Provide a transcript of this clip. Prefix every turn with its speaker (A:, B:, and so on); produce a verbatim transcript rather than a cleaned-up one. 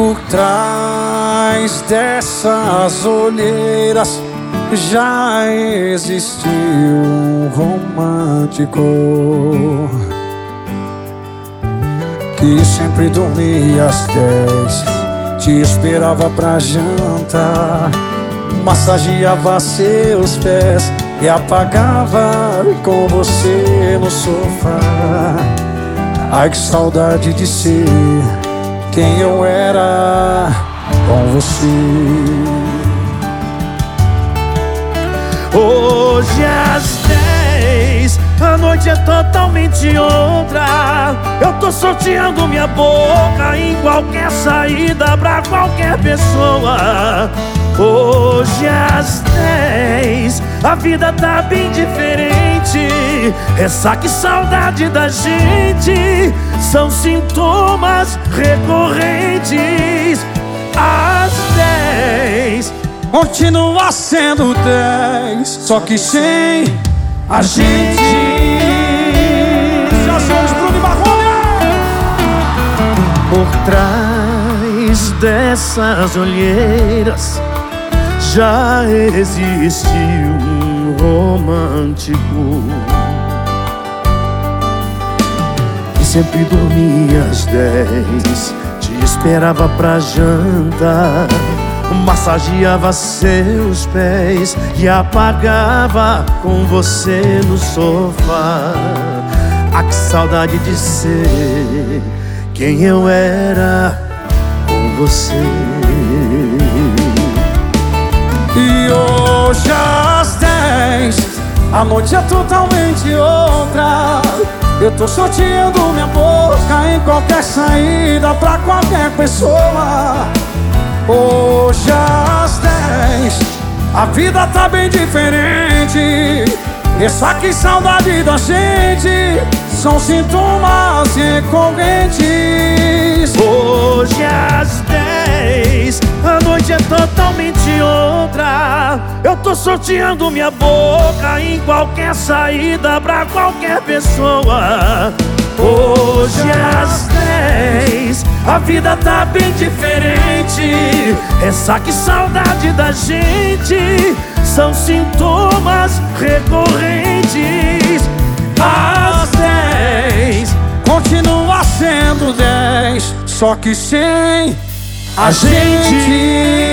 A: Por trás dessas olheiras já existiu um romântico que sempre dormia às dez, te esperava pra jantar, massageava seus pés e apagava com você no sofá. Ai, que saudade de ser quem eu era com você.
B: Hoje às dez, a noite é totalmente outra. Eu tô sorteando minha boca em qualquer saída pra qualquer pessoa. Hoje às dez, a vida tá bem diferente. Ressaca e saudade da gente são sintomas recorrentes. Às dez
A: continua sendo dez, só que sem a gente. Já somos Bruno e Marrone.
B: Por trás dessas olheiras já existe um romântico que sempre dormia às dez, te esperava pra jantar, massageava seus pés e apagava com você no sofá. Ah, que saudade de ser quem eu era com você.
A: E hoje às dez, a noite é totalmente outra. Eu tô sorteando minha boca em qualquer saída pra qualquer pessoa. Hoje às dez, a vida tá bem diferente. Ressaca e saudade da gente são sintomas recorrentes.
B: Hoje às dez, a noite é totalmente outra. Eu tô sorteando minha boca em qualquer saída pra qualquer pessoa. Hoje às dez, a vida tá bem diferente. Ressaca e saudade da gente são sintomas recorrentes. Às dez
A: continua sendo dez, só que sem a gente.